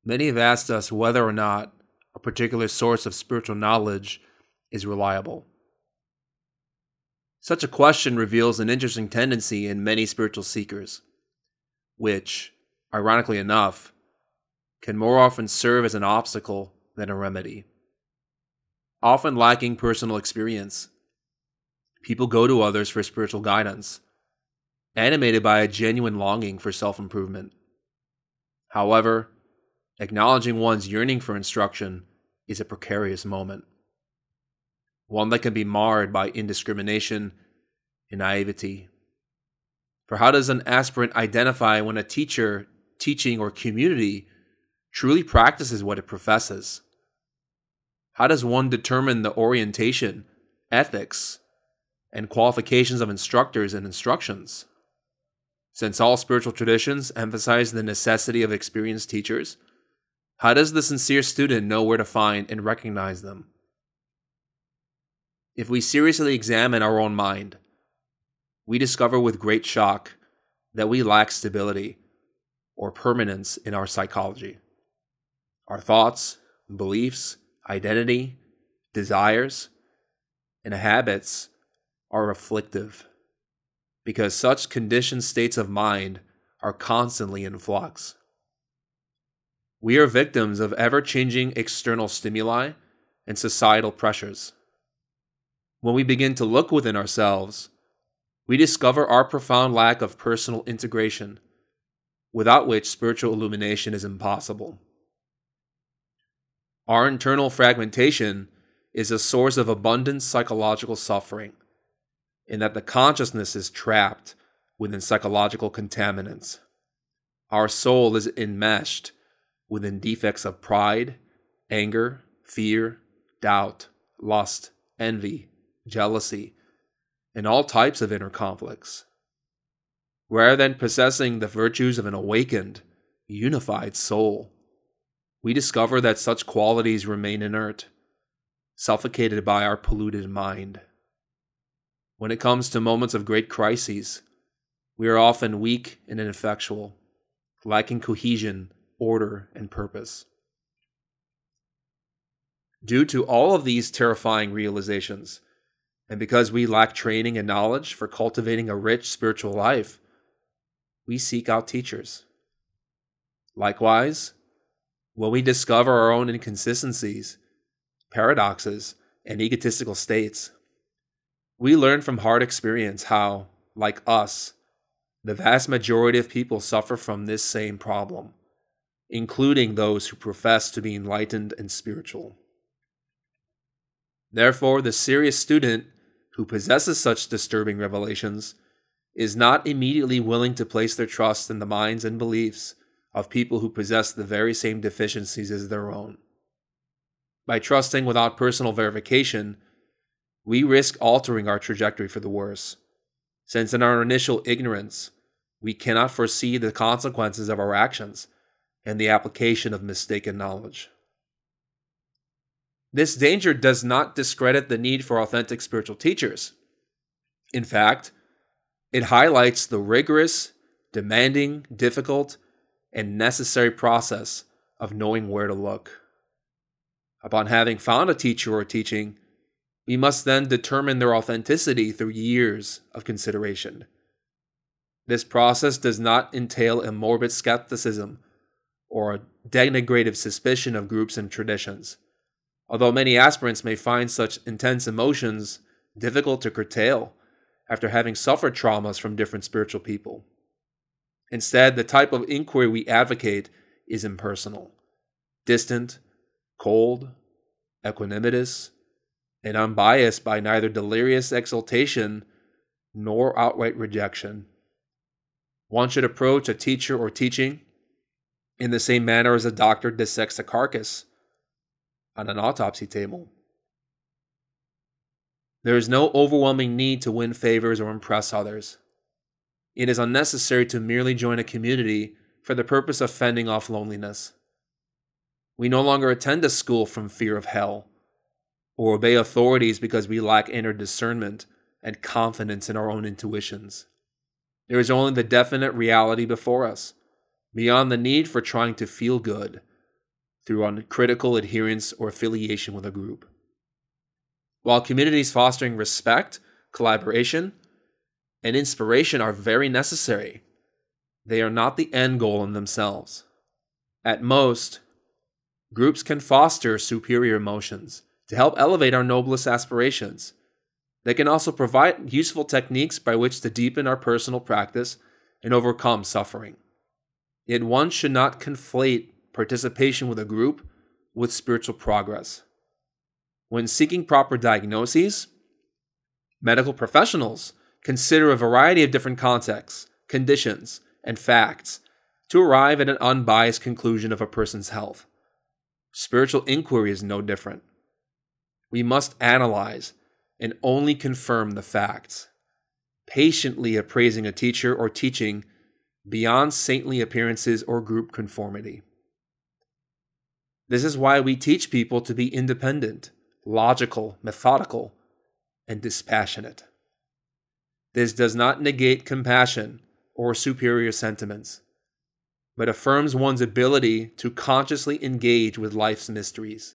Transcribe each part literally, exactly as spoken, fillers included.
Many have asked us whether or not a particular source of spiritual knowledge is reliable. Such a question reveals an interesting tendency in many spiritual seekers, which, ironically enough, can more often serve as an obstacle than a remedy. Often lacking personal experience, people go to others for spiritual guidance, animated by a genuine longing for self-improvement. However, acknowledging one's yearning for instruction is a precarious moment, one that can be marred by indiscrimination and naivety. For how does an aspirant identify when a teacher, teaching, or community truly practices what it professes? How does one determine the orientation, ethics, and qualifications of instructors and instructions? Since all spiritual traditions emphasize the necessity of experienced teachers, how does the sincere student know where to find and recognize them? If we seriously examine our own mind, we discover with great shock that we lack stability or permanence in our psychology. Our thoughts, beliefs, identity, desires, and habits are afflictive because such conditioned states of mind are constantly in flux. We are victims of ever-changing external stimuli and societal pressures. When we begin to look within ourselves, we discover our profound lack of personal integration, without which spiritual illumination is impossible. Our internal fragmentation is a source of abundant psychological suffering, in that the consciousness is trapped within psychological contaminants. Our soul is enmeshed within defects of pride, anger, fear, doubt, lust, envy, jealousy, and all types of inner conflicts. Rather than possessing the virtues of an awakened, unified soul, we discover that such qualities remain inert, suffocated by our polluted mind. When it comes to moments of great crises, we are often weak and ineffectual, lacking cohesion, order, and purpose. Due to all of these terrifying realizations, and because we lack training and knowledge for cultivating a rich spiritual life, we seek out teachers. Likewise, when we discover our own inconsistencies, paradoxes, and egotistical states, we learn from hard experience how, like us, the vast majority of people suffer from this same problem, including those who profess to be enlightened and spiritual. Therefore, the serious student who possesses such disturbing revelations is not immediately willing to place their trust in the minds and beliefs of people who possess the very same deficiencies as their own. By trusting without personal verification, we risk altering our trajectory for the worse, since in our initial ignorance, we cannot foresee the consequences of our actions and the application of mistaken knowledge. This danger does not discredit the need for authentic spiritual teachers. In fact, it highlights the rigorous, demanding, difficult, and necessary process of knowing where to look. Upon having found a teacher or teaching, we must then determine their authenticity through years of consideration. This process does not entail a morbid skepticism or a denigrative suspicion of groups and traditions, although many aspirants may find such intense emotions difficult to curtail after having suffered traumas from different spiritual people. Instead, the type of inquiry we advocate is impersonal, distant, cold, equanimitous, and unbiased by neither delirious exaltation nor outright rejection. One should approach a teacher or teaching in the same manner as a doctor dissects a carcass on an autopsy table. There is no overwhelming need to win favors or impress others. It is unnecessary to merely join a community for the purpose of fending off loneliness. We no longer attend a school from fear of hell, or obey authorities because we lack inner discernment and confidence in our own intuitions. There is only the definite reality before us, beyond the need for trying to feel good through uncritical adherence or affiliation with a group. While communities fostering respect, collaboration, and inspiration are very necessary, they are not the end goal in themselves. At most, groups can foster superior emotions to help elevate our noblest aspirations. They can also provide useful techniques by which to deepen our personal practice and overcome suffering. Yet one should not conflate participation with a group with spiritual progress. When seeking proper diagnoses, medical professionals consider a variety of different contexts, conditions, and facts to arrive at an unbiased conclusion of a person's health. Spiritual inquiry is no different. We must analyze and only confirm the facts, patiently appraising a teacher or teaching beyond saintly appearances or group conformity. This is why we teach people to be independent, logical, methodical, and dispassionate. This does not negate compassion or superior sentiments, but affirms one's ability to consciously engage with life's mysteries.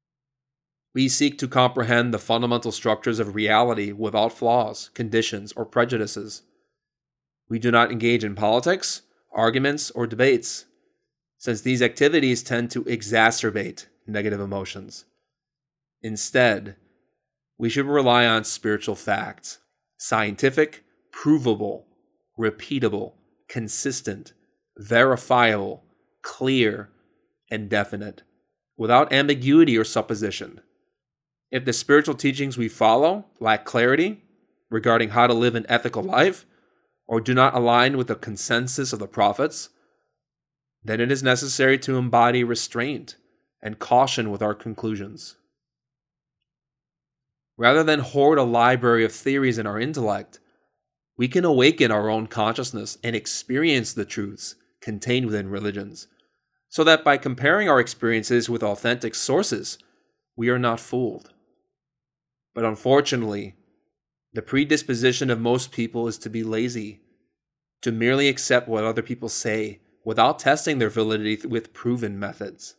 We seek to comprehend the fundamental structures of reality without flaws, conditions, or prejudices. We do not engage in politics, arguments, or debates, since these activities tend to exacerbate negative emotions. Instead, we should rely on spiritual facts, scientific, provable, repeatable, consistent, verifiable, clear, and definite, without ambiguity or supposition. If the spiritual teachings we follow lack clarity regarding how to live an ethical life, or do not align with the consensus of the prophets, then it is necessary to embody restraint and caution with our conclusions. Rather than hoard a library of theories in our intellect, we can awaken our own consciousness and experience the truths contained within religions, so that by comparing our experiences with authentic sources, we are not fooled. But unfortunately, the predisposition of most people is to be lazy, to merely accept what other people say without testing their validity with proven methods.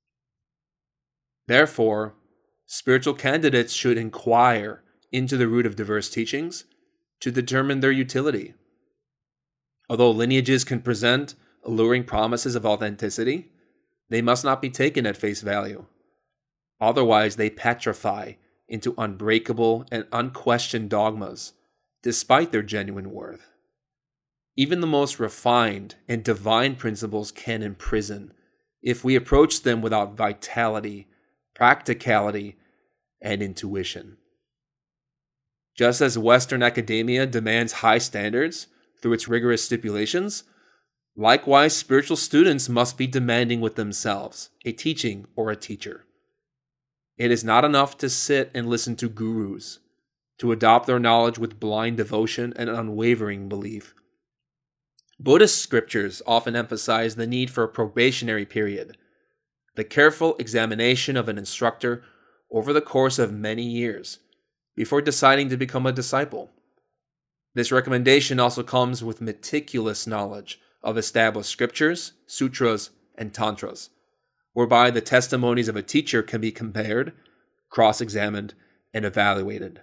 Therefore, spiritual candidates should inquire into the root of diverse teachings to determine their utility. Although lineages can present alluring promises of authenticity, they must not be taken at face value. Otherwise, they petrify into unbreakable and unquestioned dogmas, despite their genuine worth. Even the most refined and divine principles can imprison if we approach them without vitality, practicality, and intuition. Just as Western academia demands high standards through its rigorous stipulations, likewise spiritual students must be demanding with themselves, a teaching or a teacher. It is not enough to sit and listen to gurus, to adopt their knowledge with blind devotion and unwavering belief. Buddhist scriptures often emphasize the need for a probationary period, the careful examination of an instructor over the course of many years, before deciding to become a disciple. This recommendation also comes with meticulous knowledge of established scriptures, sutras, and tantras, whereby the testimonies of a teacher can be compared, cross-examined, and evaluated.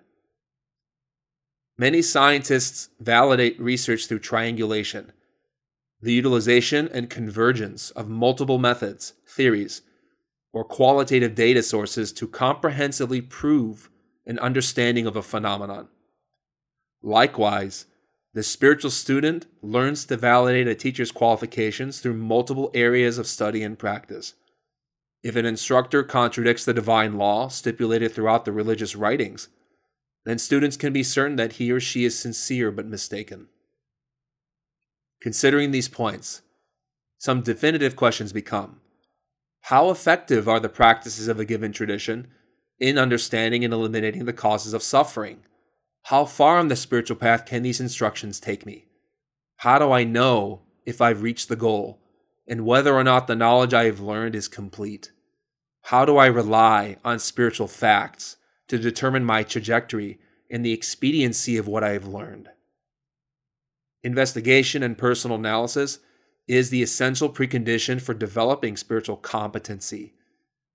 Many scientists validate research through triangulation, the utilization and convergence of multiple methods, theories, or qualitative data sources to comprehensively prove an understanding of a phenomenon. Likewise, the spiritual student learns to validate a teacher's qualifications through multiple areas of study and practice. If an instructor contradicts the divine law stipulated throughout the religious writings, then students can be certain that he or she is sincere but mistaken. Considering these points, some definitive questions become: how effective are the practices of a given tradition in understanding and eliminating the causes of suffering? How far on the spiritual path can these instructions take me? How do I know if I've reached the goal and whether or not the knowledge I have learned is complete? How do I rely on spiritual facts to determine my trajectory and the expediency of what I have learned? Investigation and personal analysis is the essential precondition for developing spiritual competency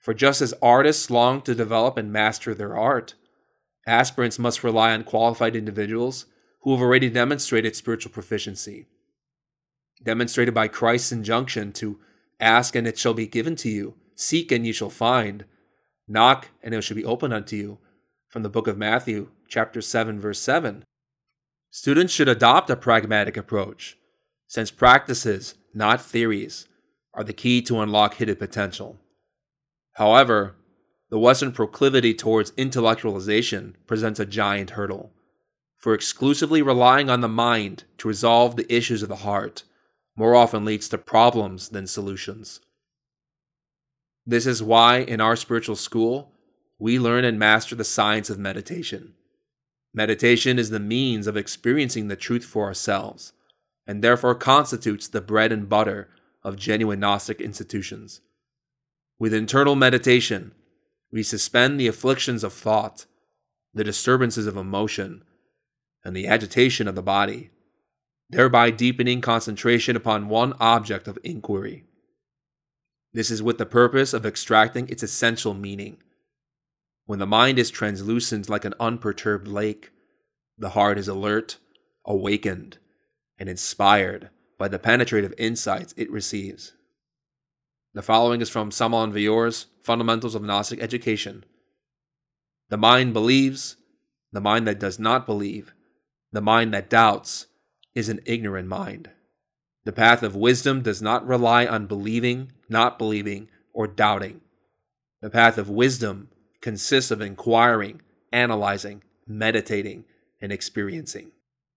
For just as artists long to develop and master their art, aspirants must rely on qualified individuals who have already demonstrated spiritual proficiency, demonstrated by Christ's injunction to ask and it shall be given to you, seek and you shall find, knock and it shall be opened unto you, from the book of Matthew, chapter seven, verse seven. Students should adopt a pragmatic approach, since practices, not theories, are the key to unlock hidden potential. However, the Western proclivity towards intellectualization presents a giant hurdle, for exclusively relying on the mind to resolve the issues of the heart more often leads to problems than solutions. This is why in our spiritual school, we learn and master the science of meditation. Meditation is the means of experiencing the truth for ourselves, and therefore constitutes the bread and butter of genuine Gnostic institutions. With internal meditation, we suspend the afflictions of thought, the disturbances of emotion, and the agitation of the body, thereby deepening concentration upon one object of inquiry. This is with the purpose of extracting its essential meaning. When the mind is translucent like an unperturbed lake, the heart is alert, awakened, and inspired by the penetrative insights it receives. The following is from Samal Viour's Fundamentals of Gnostic Education. The mind believes, the mind that does not believe, the mind that doubts, is an ignorant mind. The path of wisdom does not rely on believing, not believing, or doubting. The path of wisdom consists of inquiring, analyzing, meditating, and experiencing.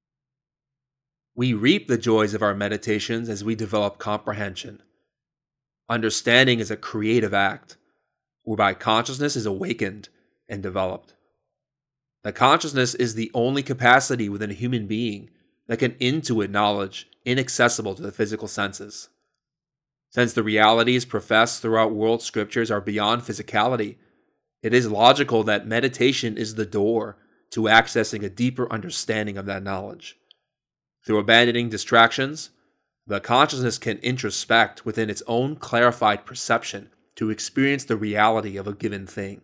We reap the joys of our meditations as we develop comprehension. Understanding is a creative act, whereby consciousness is awakened and developed. The consciousness is the only capacity within a human being that can intuit knowledge inaccessible to the physical senses. Since the realities professed throughout world scriptures are beyond physicality, it is logical that meditation is the door to accessing a deeper understanding of that knowledge. Through abandoning distractions, the consciousness can introspect within its own clarified perception to experience the reality of a given thing.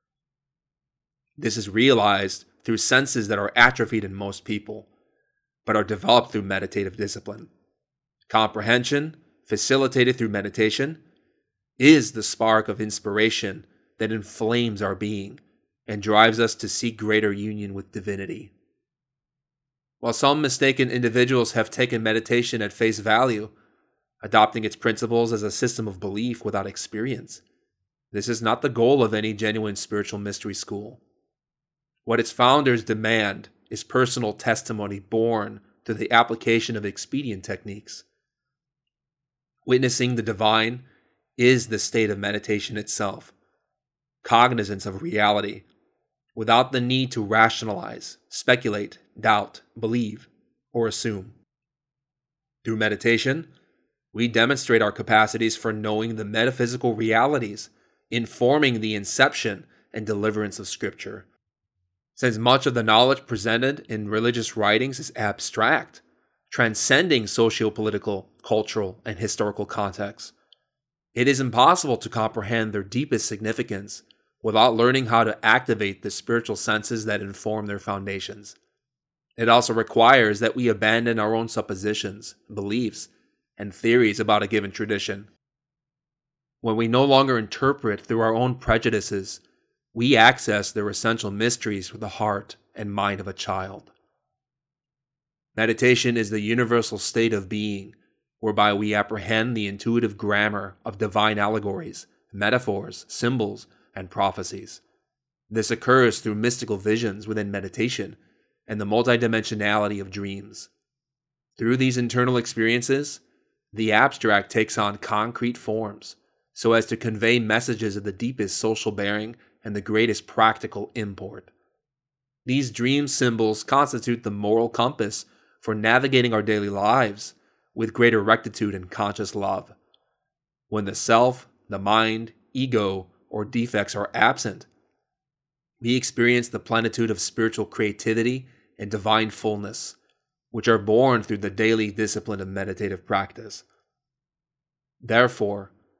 This is realized through senses that are atrophied in most people, but are developed through meditative discipline. Comprehension, facilitated through meditation, is the spark of inspiration that inflames our being and drives us to seek greater union with divinity. While some mistaken individuals have taken meditation at face value, adopting its principles as a system of belief without experience, this is not the goal of any genuine spiritual mystery school. What its founders demand is personal testimony born through the application of expedient techniques. Witnessing the divine is the state of meditation itself, cognizance of reality, without the need to rationalize, speculate, doubt, believe, or assume. Through meditation, we demonstrate our capacities for knowing the metaphysical realities, informing the inception and deliverance of Scripture. Since much of the knowledge presented in religious writings is abstract, transcending socio-political, cultural, and historical contexts, it is impossible to comprehend their deepest significance without learning how to activate the spiritual senses that inform their foundations. It also requires that we abandon our own suppositions, beliefs, and theories about a given tradition. When we no longer interpret through our own prejudices, we access their essential mysteries with the heart and mind of a child. Meditation is the universal state of being, whereby we apprehend the intuitive grammar of divine allegories, metaphors, symbols, and prophecies. This occurs through mystical visions within meditation and the multidimensionality of dreams. Through these internal experiences, the abstract takes on concrete forms so as to convey messages of the deepest social bearing and the greatest practical import. These dream symbols constitute the moral compass for navigating our daily lives with greater rectitude and conscious love. When the self, the mind, ego, or defects are absent, we experience the plenitude of spiritual creativity and divine fullness, which are born through the daily discipline of meditative practice. Therefore,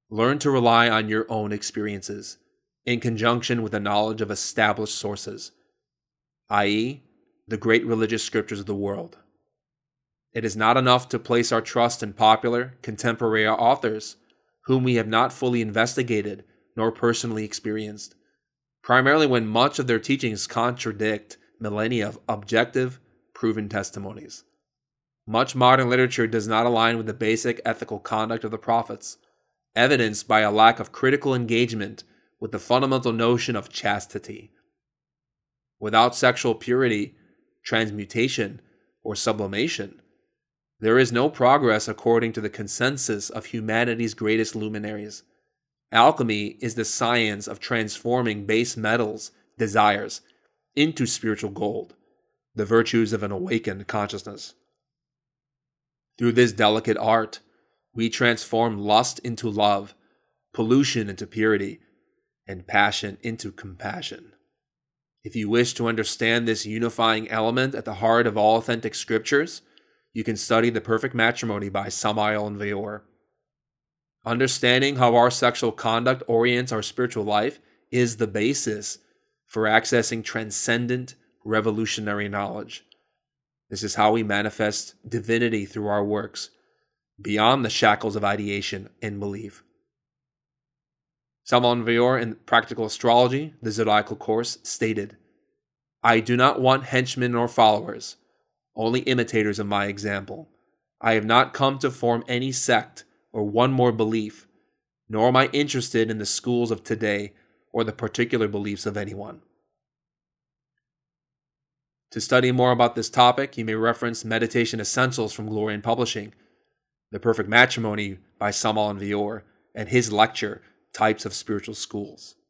Learn to rely on your own experiences, in conjunction with the knowledge of established sources, that is, the great religious scriptures of the world. It is not enough to place our trust in popular, contemporary authors, whom we have not fully investigated nor personally experienced, primarily when much of their teachings contradict millennia of objective, proven testimonies. Much modern literature does not align with the basic ethical conduct of the prophets, evidenced by a lack of critical engagement with the fundamental notion of chastity. Without sexual purity, transmutation, or sublimation, there is no progress according to the consensus of humanity's greatest luminaries. Alchemy is the science of transforming base metals, desires, into spiritual gold, the virtues of an awakened consciousness. Through this delicate art, we transform lust into love, pollution into purity, and passion into compassion. If you wish to understand this unifying element at the heart of all authentic scriptures, you can study The Perfect Matrimony by Samael Aun Weor. Understanding how our sexual conduct orients our spiritual life is the basis for accessing transcendent, revolutionary knowledge. This is how we manifest divinity through our works, beyond the shackles of ideation and belief. Samael Aun Weor in Practical Astrology, the Zodiacal Course, stated, "I do not want henchmen or followers, only imitators of my example. I have not come to form any sect or one more belief, nor am I interested in the schools of today or the particular beliefs of anyone." To study more about this topic, you may reference Meditation Essentials from Glorian Publishing, The Perfect Matrimony by Samael Aun Weor, and his lecture, Types of Spiritual Schools.